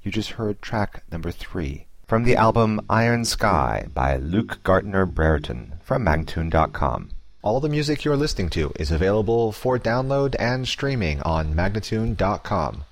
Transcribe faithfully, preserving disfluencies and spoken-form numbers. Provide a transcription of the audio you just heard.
You just heard track number three from the album Iron Sky by Luke Gartner Brereton from Magtune dot com. All the music you're listening to is available for download and streaming on Magnatune dot com.